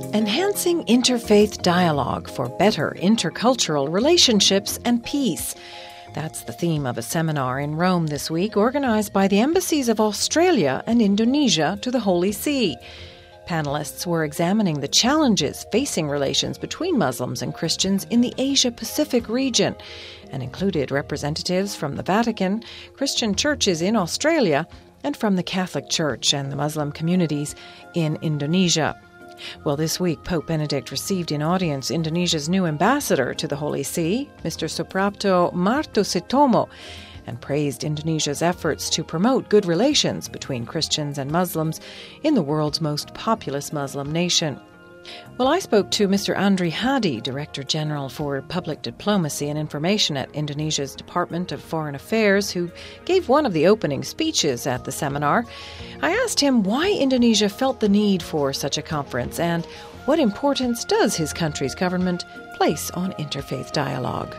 Enhancing interfaith dialogue for better intercultural relationships and peace. That's the theme of a seminar in Rome this week, organized by the embassies of Australia and Indonesia to the Holy See. Panelists were examining the challenges facing relations between Muslims and Christians in the Asia-Pacific region and included representatives from the Vatican, Christian churches in Australia, and from the Catholic Church and the Muslim communities in Indonesia. Well, this week, Pope Benedict received in audience Indonesia's new ambassador to the Holy See, Mr. Suprapto Martositomo, and praised Indonesia's efforts to promote good relations between Christians and Muslims in the world's most populous Muslim nation. Well, I spoke to Mr. Andri Hadi, Director General for Public Diplomacy and Information at Indonesia's Department of Foreign Affairs, who gave one of the opening speeches at the seminar. I asked him why Indonesia felt the need for such a conference and what importance does his country's government place on interfaith dialogue.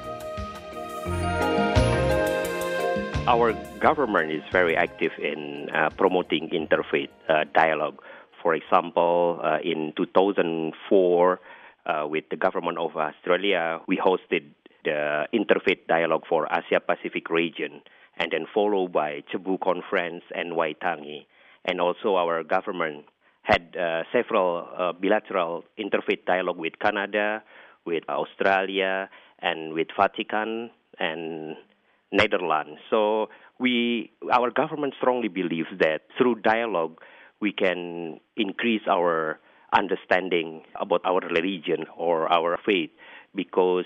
Our government is very active in promoting interfaith dialogue. For example, in 2004, with the government of Australia, we hosted the Interfaith Dialogue for Asia-Pacific region, and then followed by Cebu Conference and Waitangi. And also our government had several bilateral interfaith dialogue with Canada, with Australia, and with Vatican and Netherlands. So our government strongly believes that through dialogue, we can increase our understanding about our religion or our faith because,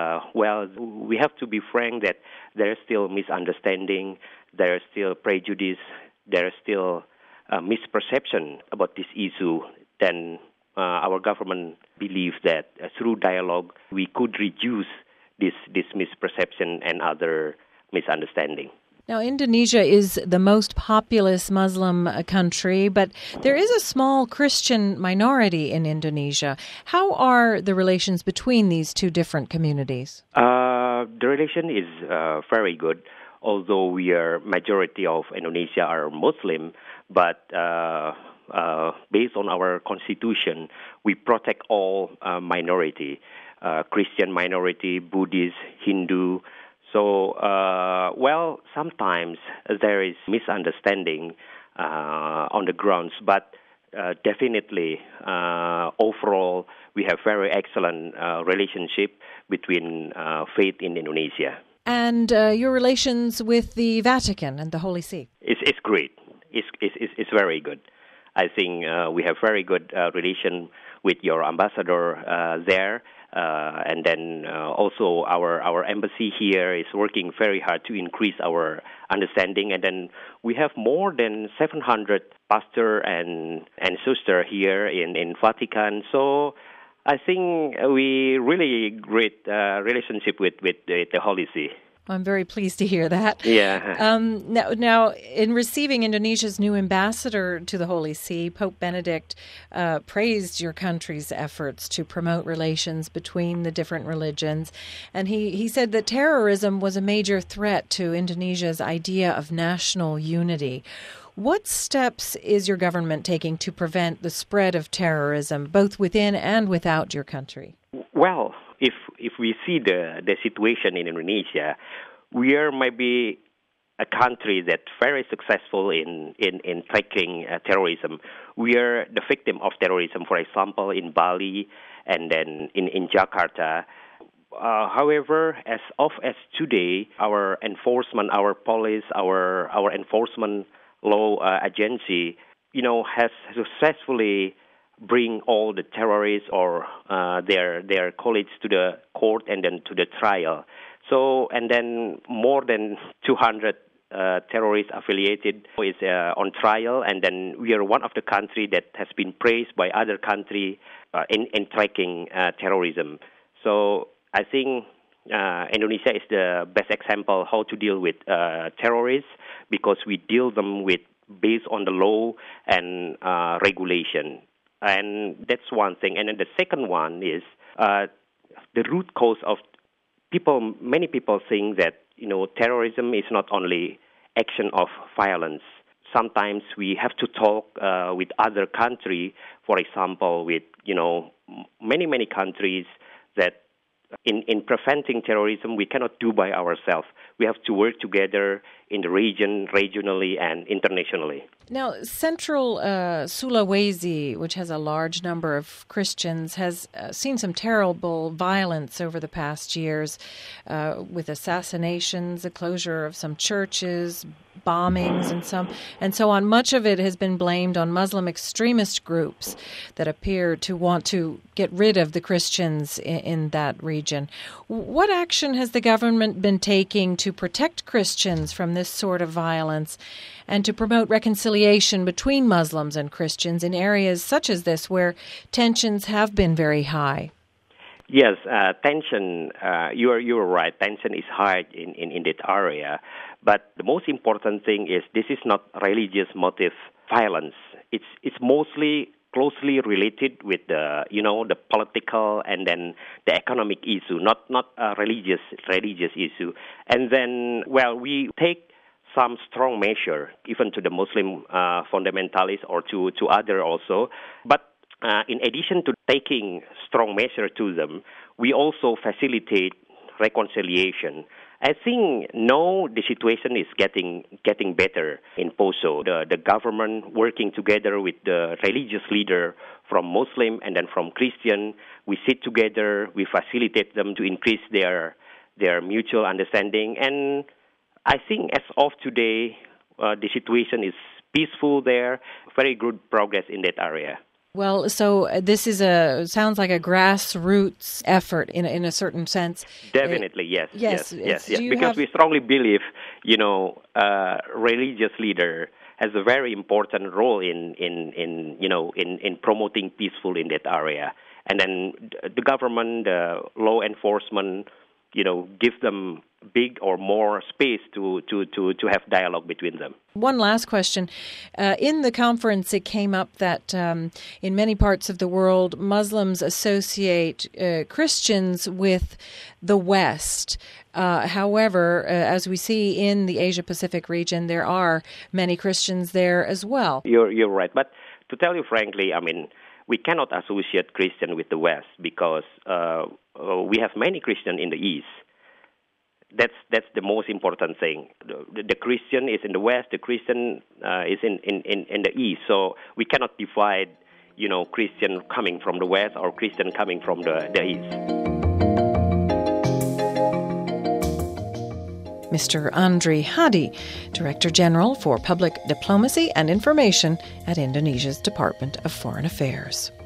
we have to be frank that there is still misunderstanding, there is still prejudice, there is still misperception about this issue. Then our government believes that through dialogue, we could reduce this misperception and other misunderstanding. Now, Indonesia is the most populous Muslim country, but there is a small Christian minority in Indonesia. How are the relations between these two different communities? The relation is very good, although we are majority of Indonesia are Muslim, but based on our constitution, we protect all minority, Christian minority, Buddhist, Hindu. So, sometimes there is misunderstanding on the grounds, but definitely, overall, we have very excellent relationship between faith in Indonesia. And your relations with the Vatican and the Holy See? It's great. It's very good. I think we have very good relation with your ambassador there. And then also our embassy here is working very hard to increase our understanding. And then we have more than 700 pastors and sisters here in Vatican. So I think we really great relationship with the Holy See. I'm very pleased to hear that. Yeah. Now, in receiving Indonesia's new ambassador to the Holy See, Pope Benedict praised your country's efforts to promote relations between the different religions. And he said that terrorism was a major threat to Indonesia's idea of national unity. What steps is your government taking to prevent the spread of terrorism, both within and without your country? Well, if we see the situation in Indonesia, we are maybe a country that's very successful in tracking terrorism. We are the victim of terrorism, for example, in Bali and then in Jakarta. However, as today, our enforcement, our police, our enforcement law agency, has successfully bring all the terrorists or their colleagues to the court and then to the trial. So, and then more than 200 terrorists affiliated is on trial, and then we are one of the country that has been praised by other country in tracking terrorism. So, I think Indonesia is the best example how to deal with terrorists because we deal them with based on the law and regulation. And that's one thing. And then the second one is the root cause of many people think that, terrorism is not only action of violence. sometimes we have to talk with other countries, for example, with, many countries that in preventing terrorism, we cannot do by ourselves. We have to work together in the region, regionally, and internationally. Now, Central Sulawesi, which has a large number of Christians, has seen some terrible violence over the past years with assassinations, the closure of some churches, bombings, and so on. Much of it has been blamed on Muslim extremist groups that appear to want to get rid of the Christians in that region. What action has the government been taking to protect Christians from this sort of violence and to promote reconciliation between Muslims and Christians in areas such as this where tensions have been very high? Yes, tension, you're right, tension is high in that area. But the most important thing is this is not religious motive violence. It's mostly closely related with the political and then the economic issue, not a religious issue. And then, we take some strong measure even to the Muslim fundamentalists or to other also. But in addition to taking strong measure to them, we also facilitate reconciliation. I think now the situation is getting better in Poso. The government working together with the religious leader from Muslim and then from Christian, we sit together, we facilitate them to increase their mutual understanding. And I think as of today, the situation is peaceful there, very good progress in that area. Well, so this sounds like a grassroots effort in a certain sense. Definitely, yes. Because we strongly believe, religious leader has a very important role in promoting peaceful in that area. And then the government, the law enforcement, give them big or more space to have dialogue between them. One last question. In the conference, it came up that in many parts of the world, Muslims associate Christians with the West. However, as we see in the Asia-Pacific region, there are many Christians there as well. You're right. But to tell you frankly, we cannot associate Christian with the West because we have many Christians in the East. That's the most important thing. The Christian is in the West, the Christian is in the East. So we cannot divide, Christian coming from the West or Christian coming from the East. Mr. Andri Hadi, Director General for Public Diplomacy and Information at Indonesia's Department of Foreign Affairs.